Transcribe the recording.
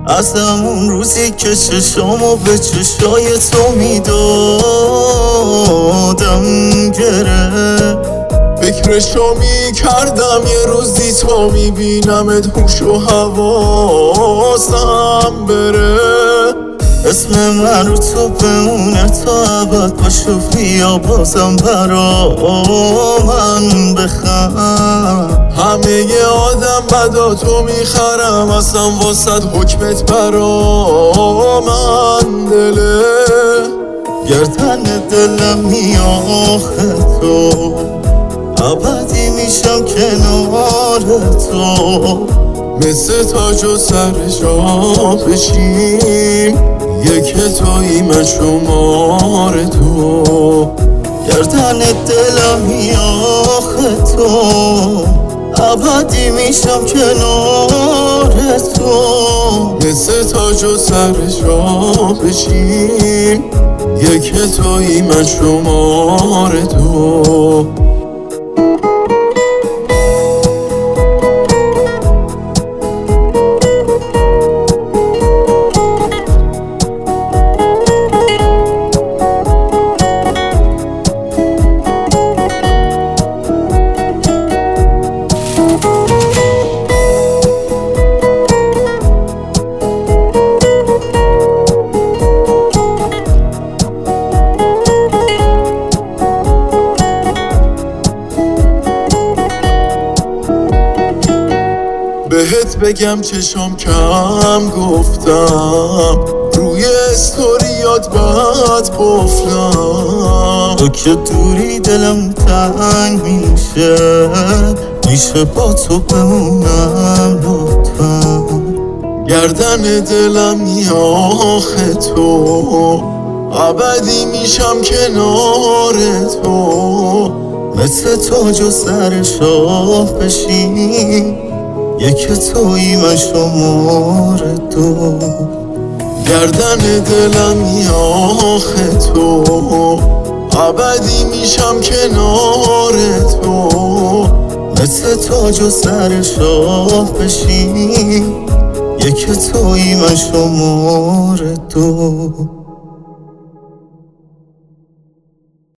از همون روزی که چشامو به چشای تو میدادم گره، فکرشو میکردم یه روزی تو میبینمت هوش و حواسم بره. اسم من رو تو بمونه تا ابد باشه، بیا بازم برا من بخند. همه ی آدم بدا تو میخرم، اصلا واسد حکمت برا من دله. گردن دلم میاخه تو، ابدی میشم کنار تو، مثل تاج و سر جا بشیم، یک تویی من شمار تو. گردن دلم میاخه تو، ابدی میشم کنار تو، مثل تاج و سر جا بشیم، یک تویی من شمار تو. بهت بگم چشم کم گفتم، روی استوریات بعد قفلم. تو که دوری دلم تنگ میشه با تو بمونم لطفا. گردن دلم میاخه تو، ابدی میشم کنار تو، مثل تاج و سر شاه بشین، یک تویی من شمار تو. گردن دلم میاخه تو، ابدی میشم کنار تو، مثل تاج و سر شاه بشین، یک تویی من شمار تو.